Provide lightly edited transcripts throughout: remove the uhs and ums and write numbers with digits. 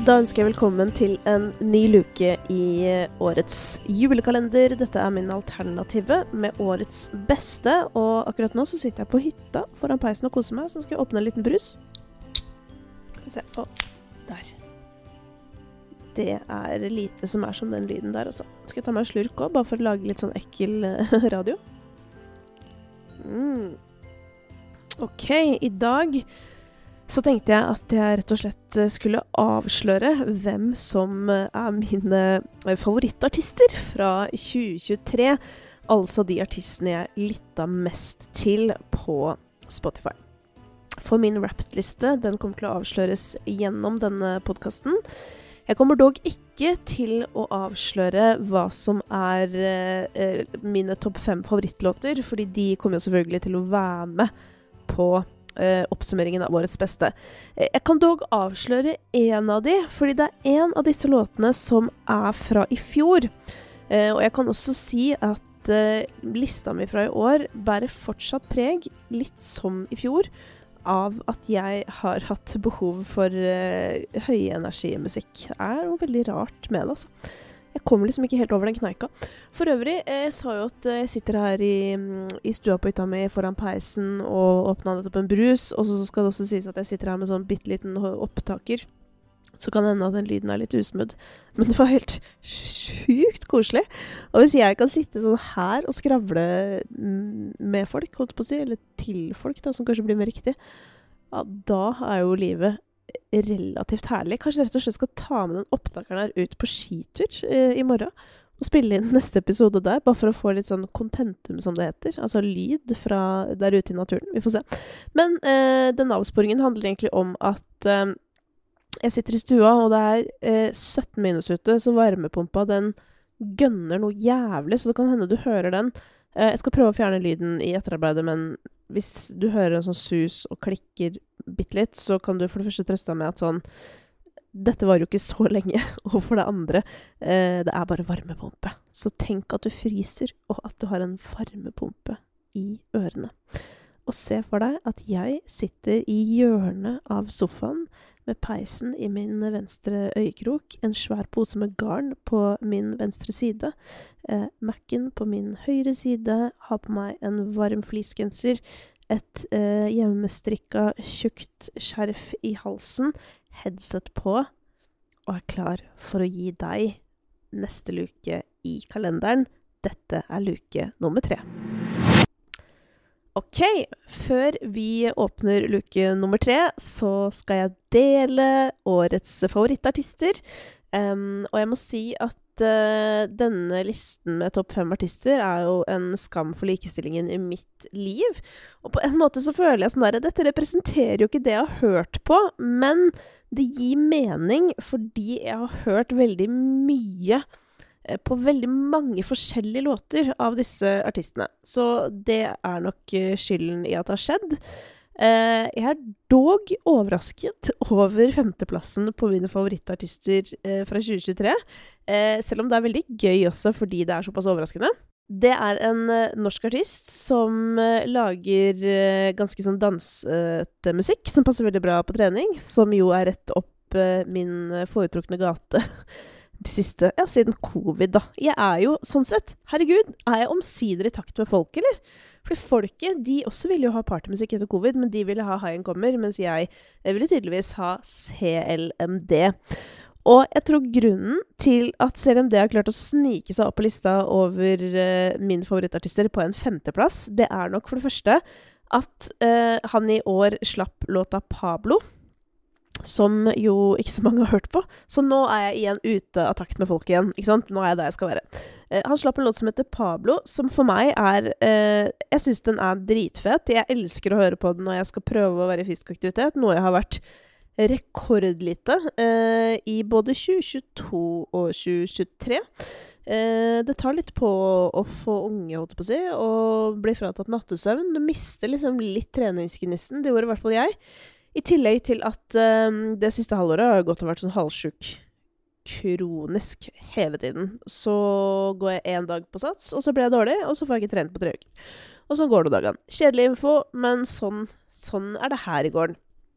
Da ønsker jeg velkommen til en ny luke i årets julekalender. Dette min alternative med årets beste, og akkurat nå så sitter jeg på hytta foran peisen og koser meg, så skal jeg åpne en liten brus. Skal vi se, der. Det lite som som den lyden der også. Skal jeg ta meg en slurk også, bare for å lage litt sånn ekkel radio. Ok, i dag så tenkte jeg at jeg rett og slett skulle avsløre hvem som mine favorittartister fra 2023, altså de artistene jeg lyttet mest til på Spotify. For min Wrapped-liste, den kommer til å avsløres gjennom denne podcasten. Jeg kommer dog ikke til å avsløre hva som mine topp 5 favorittlåter, fordi de kommer jo selvfølgelig til å være med på oppsummeringen av årets beste. Jeg kan dog avsløre en av de, fordi det en av disse låtene som fra i fjor. Og jeg kan også si at lista mi fra i år bærer fortsatt preg, litt som i fjor, av at jeg har hatt behov for høyenergimusikk. Det noe veldig rart med det, altså. Jeg kommer liksom ikke helt over den kneika. For øvrig, jeg sa jo at jeg sitter her i stua på hytta mi foran peisen og åpner nettopp en brus, og så skal det også sies at jeg sitter her med sånn bitteliten opptaker. Så kan det hende at den lyden litt usmudd. Men det var helt sjukt koselig. Og hvis jeg kan sitte sånn her og skravle med folk, holdt på å si, eller til folk da, som kanskje blir mer riktig, ja, da jo livet relativt herlig. Kanskje rett og slett skal ta med den opptakeren her ut på skitur i morgen og spille inn neste episode der, bare for å få litt sånn kontentum som det heter, altså lyd fra der ute i naturen. Vi får se. Men den avsporingen handler egentlig om at jeg sitter i stua, og det 17 minus ute, så varmepumpa den gønner noe jævlig, så det kan hende du hører den. Jeg skal prøve å fjerne lyden i etterarbeidet, men hvis du hører en sånn sus og klikker bitte litt, så kan du for det første trøste deg med at sånn, dette var jo ikke så lenge, og for det andre, det bare varmepumpe. Så tenk at du fryser, og at du har en varmepumpe i ørene. Og se for deg at jeg sitter i hjørnet av sofaen, med peisen i min venstre øyekrok, en svær pose med garn på min venstre side, Mac-en på min høyre side, har på meg en varm fleecegenser, et hjemmestrikka tjukt skjerf i halsen, headset på, og klar for å gi deg neste luke i kalenderen. Dette luke nummer 3. Ok, før vi åpner luke nummer 3, så skal jeg dele årets favorittartister. Og jeg må si at denne listen med topp 5 artister jo en skam for likestillingen i mitt liv. Og på en måte så føler jeg sånn der, dette representerer jo ikke det jeg har hørt på, men det gir mening fordi jeg har hørt veldig mye på veldig mange forskjellige låter av disse artistene. Så det nok skylden i at det har skjedd. Jeg dog overrasket over 5. plassen på mine favorittartister fra 2023. Selv om det veldig gøy også, fordi det såpass overraskende. Det en norsk artist som lager ganske sånn dansete musikk, som passer veldig bra på trening, som jo rett opp min foretrukne gate de siste, siden covid da. Jeg jo, sånn sett, herregud, jeg omsider i takt med folk, eller? For folket, de også ville jo ha partymusikk etter covid, men de ville ha High and Kommer, mens jeg ville tydeligvis ha CLMD. Og jeg tror grunnen til at CLMD har klart å snike seg opp på lista over mine favorittartister på en 5. plass, det nok for det første at han i år slapp låta Pablo, som jo ikke så mange har hørt på. Så nå jeg igjen ute av takt med folk igjen, ikke sant? Nå jeg der jeg skal være. Han slapp en låt som heter Pablo, som for meg jeg synes den dritfet. Jeg elsker å høre på den når jeg skal prøve å være i fysisk aktivitet, noe jeg har vært rekordlite i både 2022 og 2023. Det tar litt på å få unge, holdt på å si, og bli fratatt nattesøvn. Du mister liksom litt treningsgnisten, det gjorde i hvert fall jeg. I tillegg til at det siste halvåret har gått og vært sånn halvsjuk kronisk hele tiden. Så går jeg 1 dag på sats, og så blir jeg dårlig, og så får jeg ikke trent på 3 uker. Og sånn går det dagene. Kjedelig info, men sånn det her i gården.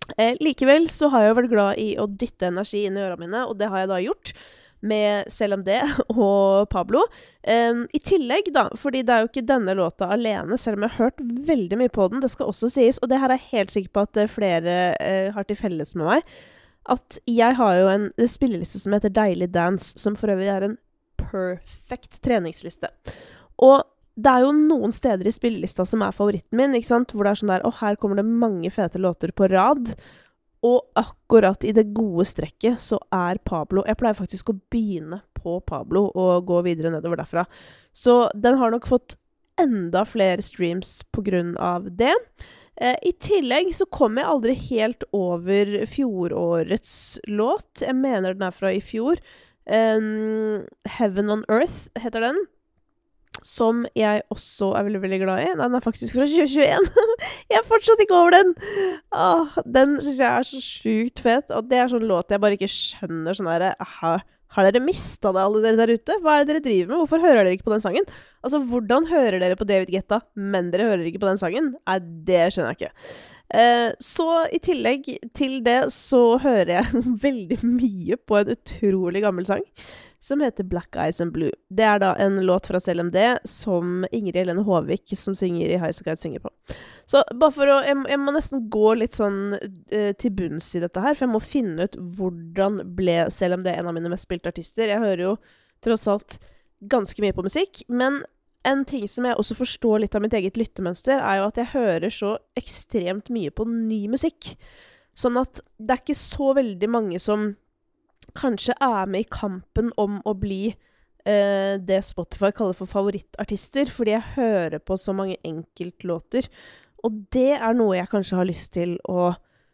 Likevel så har jeg vært glad i å dytte energi inn i ørene mine, og det har jeg da gjort med selv om det og Pablo. I tillegg da, fordi det er jo ikke denne låta alene, selv om jeg har hørt veldig mye på den, det skal også sies, og det her er jeg helt sikker på at flere har til felles med meg, at jeg har jo en spilleliste som heter Deilig Dance, som for øvrig er en perfekt treningsliste. Og det er jo noen steder i spillelista som er favoritten min, ikke sant? Hvor det er sånn der, her kommer det mange fete låter på rad, og akkurat i det gode strekket så er Pablo. Jeg pleier faktisk å begynne på Pablo og gå videre nedover derfra. Så den har nok fått enda flere streams på grunn av det. I tillegg så kom jeg aldri helt over fjorårets låt. Jeg mener den er fra i fjor. Heaven on Earth heter den. Som jeg også er veldig, veldig glad i. Den er faktisk fra 2021. Jeg er fortsatt ikke over den. Den synes jeg er så sykt fet. Og det er sånn låt jeg bare ikke skjønner sånn der, har dere mistet det alle dere der ute? Hva er det dere driver med? Hvorfor hører dere ikke på den sangen? Altså, hvordan hører dere på David Guetta, men dere hører ikke på den sangen? Nei, det skjønner jeg ikke. Så i tillegg til det så hører jeg veldig mye på en utrolig gammel sang som heter Black Eyes and Blue. Det er da en låt fra CLMD som Ingrid Helene Håvik som synger i Highasakite synger på. Så bare for å, jeg må nesten gå litt sånn til bunns i dette her, for jeg må finne ut hvordan ble CLMD en av mine mest spilte artister. Jeg hører jo tross alt ganske mye på musikk, men en ting som jeg også forstår litt av mitt eget lyttemønster, er jo at jeg hører så ekstremt mye på ny musikk. Sånn at det er ikke så veldig mange som kanskje er med i kampen om å bli det Spotify kaller for favorittartister, fordi jeg hører på så mange enkeltlåter. Og det er noe jeg kanskje har lyst til å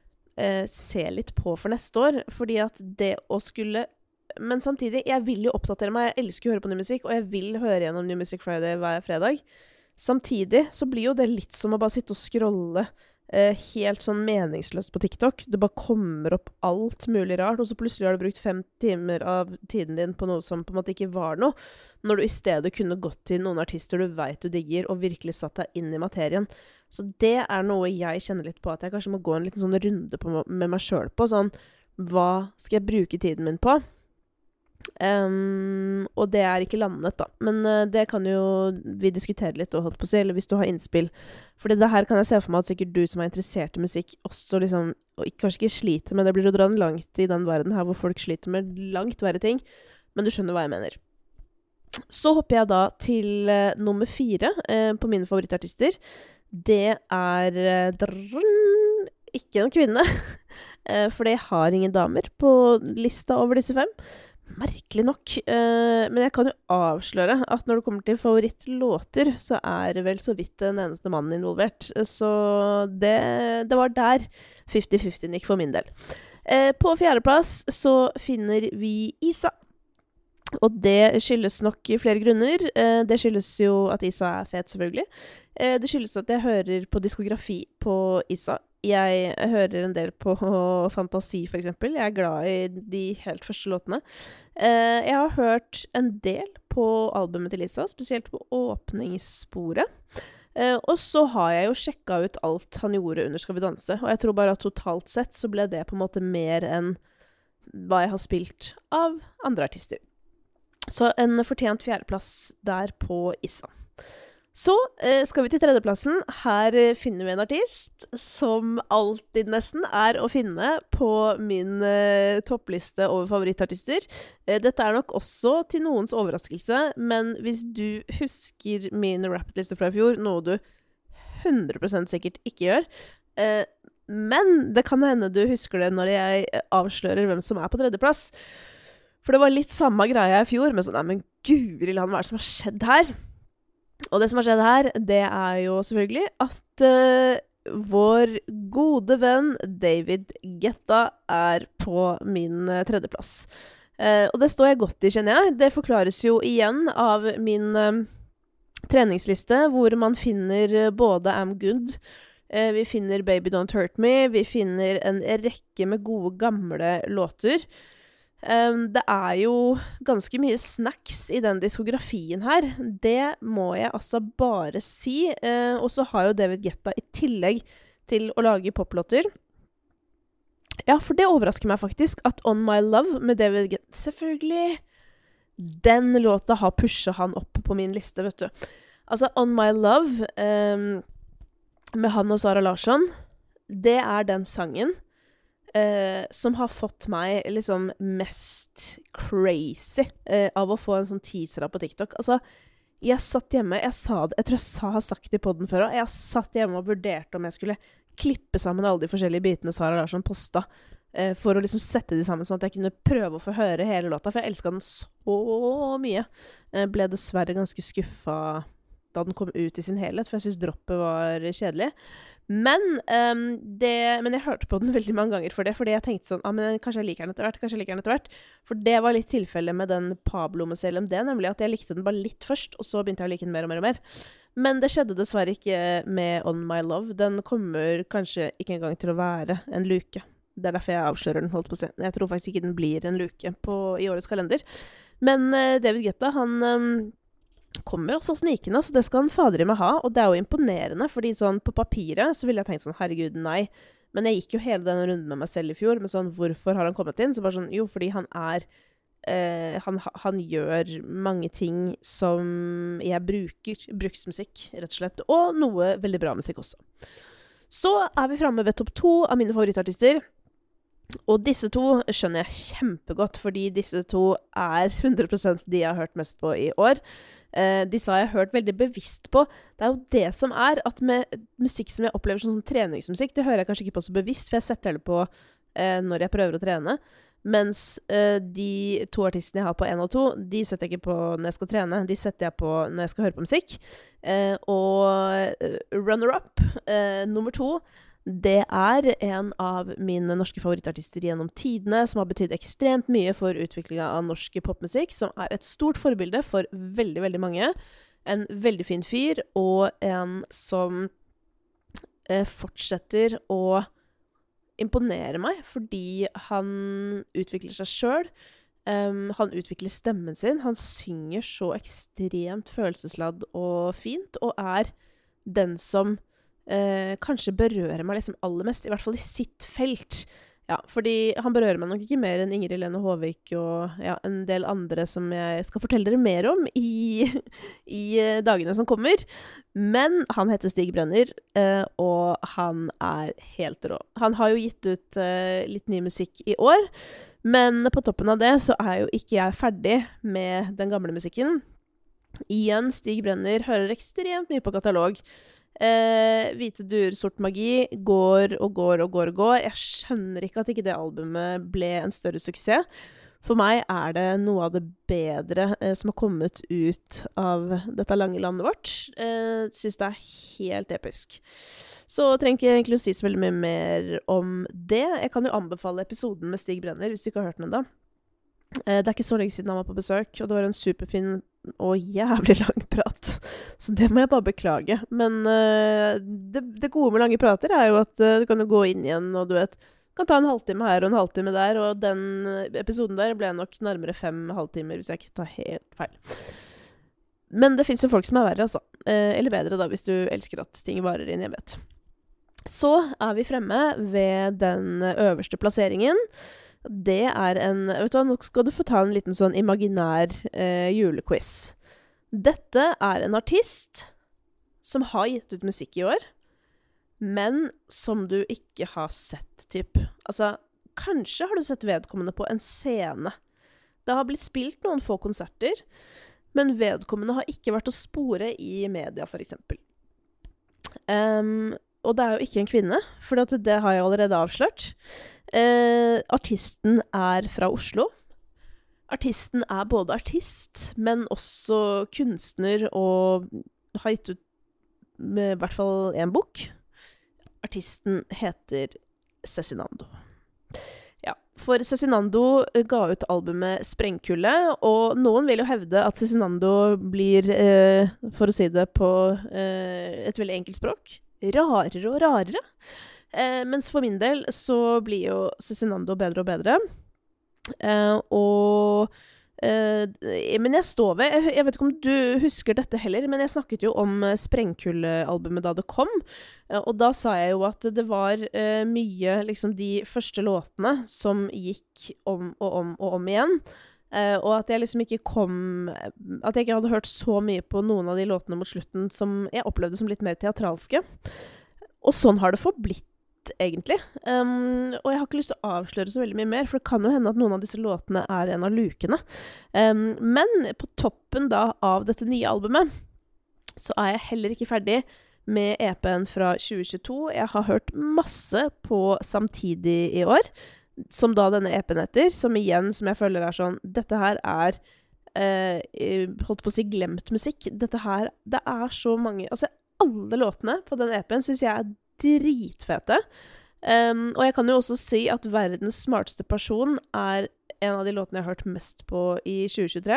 se litt på for neste år, fordi at det å skulle... Men samtidig, jeg vil jo oppdatere meg, jeg elsker å høre på ny musikk, og jeg vil høre gjennom New Music Friday hver fredag. Samtidig så blir jo det litt som å bare sitte og scrolle helt sånn meningsløst på TikTok. Det bare kommer opp alt mulig rart, og så plutselig har du brukt 5 timer av tiden din på noe som på en måte ikke var noe, når du i stedet kunne gått til noen artister du vet du digger, og virkelig satt deg inn i materien. Så det er noe jeg kjenner litt på, at jeg kanskje må gå en liten sånn runde med meg selv på, sånn, hva skal jeg bruke tiden min på? Og det er ikke landet da, men det kan jo vi diskutere litt og holde på å si, eller hvis du har innspill, fordi det her kan jeg se for meg at sikkert du som er interessert i musikk også liksom, og kanskje ikke sliter med det, blir å dra den langt i den verden her hvor folk sliter med langt verre ting, men du skjønner hva jeg mener. Så hopper jeg da til nummer 4 på mine favorittartister. Det er ikke en kvinne, for jeg har ingen damer på lista over disse 5. Merkelig nok, men jeg kan jo avsløre at når det kommer til favorittlåter, så er det vel så vidt den eneste mannen involvert. Så det var der 50-50 gikk for min del. På 4. plass så finner vi Isa. Og det skyldes nok flere grunner. Det skyldes jo at Isa er fet, selvfølgelig. Det skyldes at jeg hører på diskografi på Isa. Jeg hører en del på Fantasi, for eksempel. Jeg er glad i de helt første låtene. Jeg har hørt en del på albumet til Isa, spesielt på åpningssporet. Og så har jeg jo sjekket ut alt han gjorde under Skal vi danse, og jeg tror bare at totalt sett så ble det på en måte mer enn hva jeg har spilt av andre artister. Så en fortjent 4. plass der på Isa. Så skal vi til 3. plassen. Her finner vi en artist som alltid nesten er å finne på min toppliste over favorittartister. Dette er nok også til noens overraskelse, men hvis du husker min rappliste fra i fjor, noe du 100% sikkert ikke gjør, men det kan hende du husker det når jeg avslører hvem som er på 3. plass. For det var litt samme greia i fjor, men sånn, nei, men guri land, hva er det som har skjedd her? Og det som har skjedd her, det er jo selvfølgelig at vår gode venn David Guetta er på min 3. plass. Og det står jeg godt i, kjenner jeg. Det forklares jo igjen av min treningsliste, hvor man finner både I'm Good, vi finner Baby Don't Hurt Me, vi finner en rekke med gode gamle låter. Det er jo ganske mye snacks i den diskografien her. Det må jeg altså bare si. Og så har jo David Guetta i tillegg til å lage poplåter, Ja, for det overrasker meg faktisk at On My Love med David Guetta, selvfølgelig, den låta har pushet han opp på min liste, vet du. Altså, On My Love med han og Sara Larsson, det er den sangen som har fått meg liksom mest crazy av å få en sånn teaser på TikTok. Altså, jeg satt hjemme, jeg tror jeg har sagt det i podden før, og jeg satt hjemme og vurderte om jeg skulle klippe sammen alle de forskjellige bitene Sara Larsson posta, for å liksom sette de sammen, sånn at jeg kunne prøve å få høre hele låta, for jeg elsket den så mye. Ble dessverre ganske skuffet da den kom ut i sin helhet, for jeg synes droppet var kjedelig. Men jeg hørte på den veldig mange ganger for det, fordi jeg tenkte sånn, men kanskje jeg liker den etter hvert, for det var litt tilfelle med den Pablo med CLMD, nemlig at jeg likte den bare litt først, og så begynte jeg å like den mer og mer og mer. Men det skjedde dessverre ikke med On My Love. Den kommer kanskje ikke engang til å være en luke. Det er derfor jeg avslører den, holdt på å si. Jeg tror faktisk ikke den blir en luke i årets kalender. Men David Guetta, han kommer også snikende, så det skal han fader i meg ha. Og det er jo imponerende, fordi sånn på papiret så ville jeg tenkt sånn, herregud, nei. Men jeg gikk jo hele den runden med meg selv i fjor, med sånn, hvorfor har han kommet inn? Så bare sånn, jo, fordi han han gjør mange ting som jeg bruksmusikk, rett og slett, og noe veldig bra musikk også. Så er vi fremme ved topp 2 av mine favorittartister, og disse to skjønner jeg kjempegodt, fordi disse to er 100% de jeg har hørt mest på i år. Disse har jeg hørt veldig bevisst på. Det er jo det som er, at med musikk som jeg opplever som treningsmusikk, det hører jeg kanskje ikke på så bevisst, for jeg setter det på når jeg prøver å trene. Mens de 2 artistene jeg har på 1 og 2, de setter jeg ikke på når jeg skal trene. De setter jeg på når jeg skal høre på musikk. Og runner-up, nummer 2, det er en av mine norske favorittartister gjennom tidene, som har betydd ekstremt mye for utviklingen av norsk popmusikk, som er et stort forbilde for veldig, veldig mange. En veldig fin fyr, og en som fortsetter å imponerer meg, fordi han utvikler seg selv. Han utvikler stemmen sin. Han synger så ekstremt følelsesladd og fint, og er den som kanskje berører meg liksom aller mest, i hvert fall i sitt felt. Ja, fordi han berører meg nok ikke mer enn Ingrid Lene Håvik og en del andre som jeg skal fortelle dere mer om i dagene som kommer. Men han heter Stig Brenner, og han er helt rå. Han har jo gitt ut litt ny musikk i år, men på toppen av det så er jo ikke jeg ferdig med den gamle musikken. Igjen, Stig Brenner hører ekstremt mye på katalog. Hvite duer, sort magi går og går og går og går. Jeg skjønner ikke at ikke det albumet ble en større suksess. For meg er det noe av det bedre som har kommet ut av dette lange landet vårt. Synes det er helt episk. Så trenger ikke egentlig å si så veldig mye mer om det. Jeg kan jo anbefale episoden med Stig Brenner hvis du ikke har hørt den enda. Det er ikke så lenge siden han var på besøk, og det var en superfin og jævlig lang prat. Så det må jeg bare beklage. Men det gode med lange prater er jo at du kan jo gå inn igjen, og du vet, kan ta en halvtime her og en halvtime der, og den episoden der ble nok nærmere 5 halvtimer, hvis jeg ikke tar helt feil. Men det finnes jo folk som er verre, altså. Eller bedre da, hvis du elsker at ting varer inn, jeg vet. Så er vi fremme ved den øverste plasseringen. Det er vet du hva, nå skal du få ta en liten sånn imaginær julequiz. Dette er en artist som har gitt ut musikk i år, men som du ikke har sett, typ. Altså, kanskje har du sett vedkommende på en scene. Det har blitt spilt noen få konserter, men vedkommende har ikke vært å spore i media, for eksempel. Og det er jo ikke en kvinne, for det har jeg allerede avslørt. Artisten er fra Oslo. Artisten er både artist, men også kunstner, og har gitt ut med i hvert fall en bok. Artisten heter Cezinando. Ja, for Cezinando ga ut albumet Sprengkulde, og noen vil jo hevde at Cezinando blir, for å si det på et veldig enkelt språk, rarere og rarere. Mens for min del så blir jo Cezinando bedre og bedre. Og Men jeg står ved, jeg vet ikke om du husker dette heller, men jeg snakket jo om Sprengkulde-albumet da det kom, og da sa jeg jo at det var mye, liksom de første låtene som gikk om og om og om igjen, og at jeg liksom ikke at jeg ikke hadde hørt så mye på noen av de låtene mot slutten som jeg opplevde som litt mer teatralske. Og sånn har det forblitt, egentlig. Og jeg har ikke lyst til å avsløre så veldig mye mer, for det kan jo hende at noen av disse låtene er en av lukene. Men på toppen da av dette nye albumet, så er jeg heller ikke ferdig med EP-en fra 2022. Jeg har hørt masse på Samtidig i år, som da denne EP-en heter, som igjen, som jeg føler er sånn, dette her er, holdt på å si glemt musikk. Dette her, det er så mange, altså alle låtene på den EP-en synes jeg er dritfete. Og jeg kan jo også si at Verdens smarteste person er en av de låtene jeg har hørt mest på i 2023.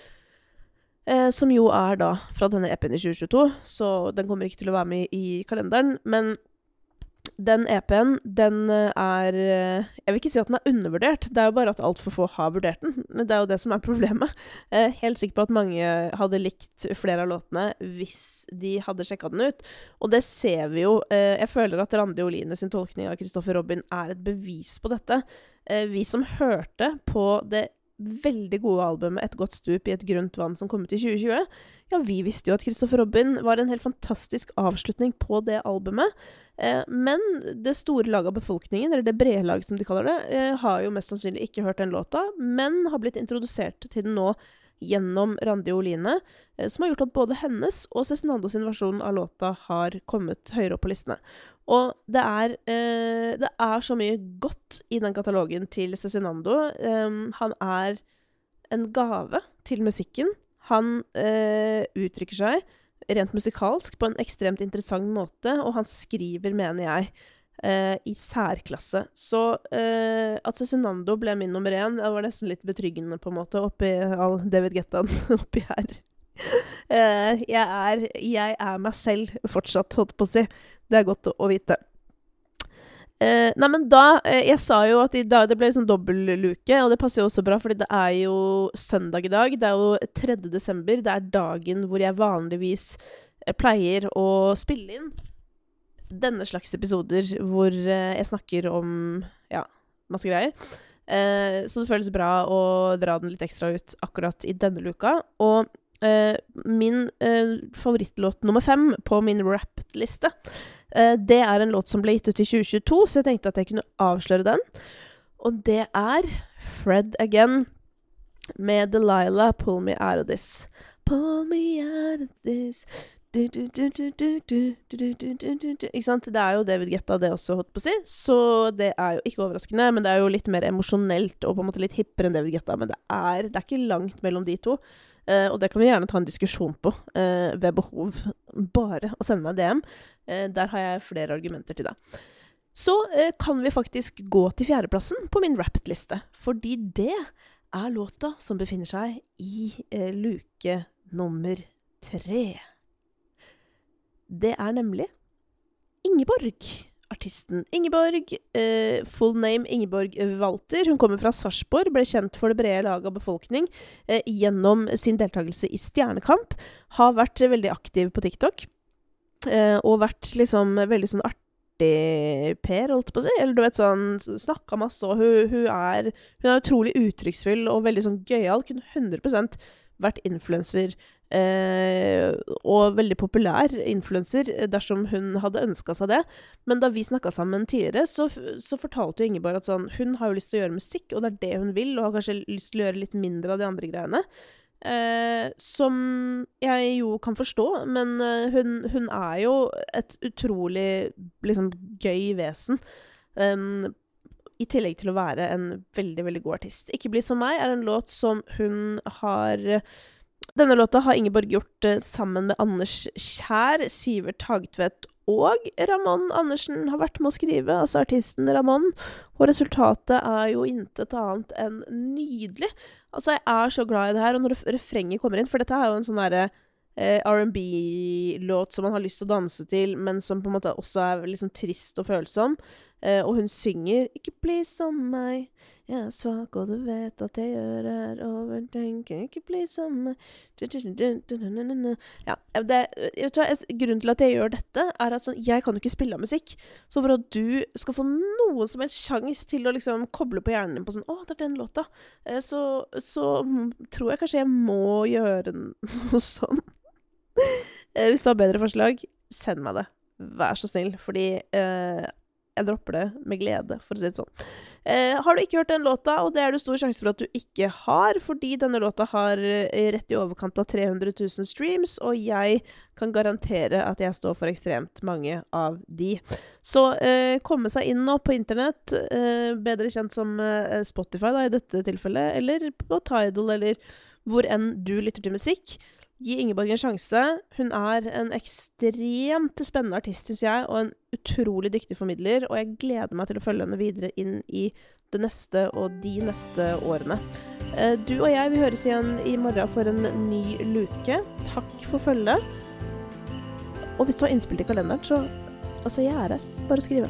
Som jo er da fra denne EP-en i 2022, så den kommer ikke til å være med i kalenderen, men den EP-en, den er, jeg vil ikke si at den er undervurdert, det er jo bare at alt for få har vurdert den. Det er jo det som er problemet. Helt sikker på at mange hadde likt flere av låtene hvis de hadde sjekket den ut. Og det ser vi jo. Jeg føler at Randi Oline sin tolkning av Christopher Robin er et bevis på dette. Vi som hørte på det veldig gode albumet Et godt stup i et grunt vann som kom ut i 2020, ja, vi visste jo at Christopher Robin var en helt fantastisk avslutning på det albumet, men det store laget av befolkningen, eller det brede laget som de kaller det, har jo mest sannsynlig ikke hørt den låta, men har blitt introdusert til den nå gjennom Randi Oline, som har gjort at både hennes og Cezinando sin versjon av låta har kommet høyere opp på listene. Og det er så mye godt i den katalogen til Cezinando. Han er en gave til musikken. Han uttrykker seg rent musikalsk på en ekstremt interessant måte, og han skriver, mener jeg, i særklasse. Så at Cezinando ble min nummer 1, det var nesten litt betryggende på en måte, oppi all David Guettaen oppi her. Jeg er meg selv fortsatt, holdt på å si. Det er godt å vite. Nei, men jeg sa jo at det ble sånn dobbeltluke, og det passer jo også bra, fordi det er jo søndag i dag, det er jo 3. desember, det er dagen hvor jeg vanligvis pleier å spille inn denne slags episoder, hvor jeg snakker om, ja, masse greier. Så det føles bra å dra den litt ekstra ut akkurat i denne luka, og min favorittlåt nummer 5 på min Wrapped-liste, det er en låt som ble gitt ut i 2022, så jeg tenkte at jeg kunne avsløre den. Og det er Fred Again med Delilah, Pull Me Out of This. Pull me out of this. Ikke sant? Det er jo David Guetta det også, holdt på å si. Så det er jo ikke overraskende, men det er jo litt mer emosjonelt og på en måte litt hippere enn David Guetta, men det er ikke langt mellom de to. Og det kan vi gjerne ta en diskusjon på ved behov. Bare å sende meg DM. Der har jeg flere argumenter til deg. Så kan vi faktisk gå til 4. plassen på min Wrapped-liste, fordi det er låta som befinner seg i luke nummer 3. Det er nemlig Ingeborg, artisten Ingeborg, full name Ingeborg Walter. Hun kommer fra Sarpsborg, ble kjent for det brede laget av befolkning gjennom sin deltakelse i Stjernekamp, har vært veldig aktiv på TikTok, og vært liksom veldig sånn artig per, holdt på å si, eller du vet sånn, snakket masse, og hun er utrolig uttrykksfull og veldig sånn gøyal, kunne 100% vært influencer, og veldig populær influencer dersom hun hadde ønsket seg det. Men da vi snakket sammen tidligere, så fortalte jo Ingeborg at sånn, hun har jo lyst til å gjøre musikk, og det er det hun vil, og har kanskje lyst til å gjøre litt mindre av de andre greiene. Som jeg jo kan forstå, men hun er jo et utrolig liksom, gøy vesen. I tillegg til å være en veldig, veldig god artist. Ikke bli som meg er en låt som hun har... Denne låta har Ingeborg gjort sammen med Anders Kjær, Sivert Hagtvedt og Ramón Andersen har vært med å skrive, altså artisten Ramón. Og resultatet er jo intet annet enn nydelig. Altså, jeg er så glad i det her, og når refrenget kommer inn, for dette er jo en sånn derre R&B-låt som man har lyst til å danse til, men som på en måte også er liksom trist og følsom. Og hun synger «Ikke bli som meg, jeg svak, og du vet at jeg gjør overtenker, ikke bli som meg». Ja, grunnen til at jeg gjør dette er at jeg kan jo ikke spille av musikk. Så for at du skal få noen som helst sjans til å liksom koble på hjernen din på det er den låta, så tror jeg kanskje jeg må gjøre noe sånn. Hvis du har bedre forslag, send meg det. Vær så snill, fordi jeg dropper det med glede, for å si det sånn. Har du ikke hørt den låta, og det er det stor sjanse for at du ikke har, fordi denne låta har rett i overkant av 300 000 streams, og jeg kan garantere at jeg står for ekstremt mange av de. Så komme seg inn nå på internett, bedre kjent som Spotify da, i dette tilfellet, eller på Tidal, eller hvor enn du lytter til musikk. Gi Ingeborg en sjanse. Hun er en ekstremt spennende artist, synes jeg, og en utrolig dyktig formidler, og jeg gleder meg til å følge henne videre inn i det neste og de neste årene. Du og jeg, vi høres igjen i morgen for en ny luke. Takk for følget. Og hvis du har innspill til kalenderen, så jeg er her. Bare skrive.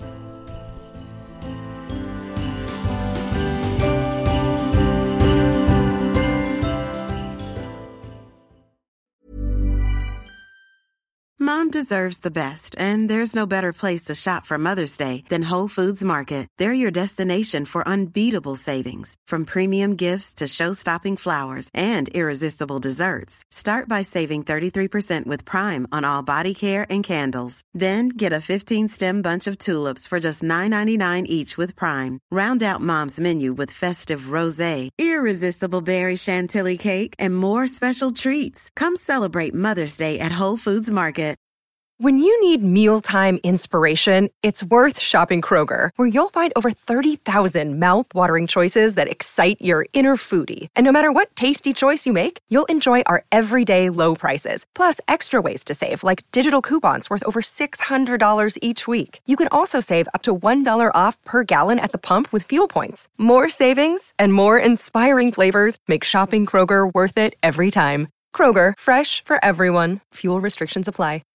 Mom deserves the best, and there's no better place to shop for Mother's Day than Whole Foods Market. They're your destination for unbeatable savings, from premium gifts to show-stopping flowers and irresistible desserts. Start by saving 33% with Prime on all body care and candles. Then get a 15-stem bunch of tulips for just $9.99 each with Prime. Round out Mom's menu with festive rosé, irresistible berry chantilly cake, and more special treats. Come celebrate Mother's Day at Whole Foods Market. When you need mealtime inspiration, it's worth shopping Kroger, where you'll find over 30,000 mouth-watering choices that excite your inner foodie. And no matter what tasty choice you make, you'll enjoy our everyday low prices, plus extra ways to save, like digital coupons worth over $600 each week. You can also save up to $1 off per gallon at the pump with fuel points. More savings and more inspiring flavors make shopping Kroger worth it every time. Kroger, fresh for everyone. Fuel restrictions apply.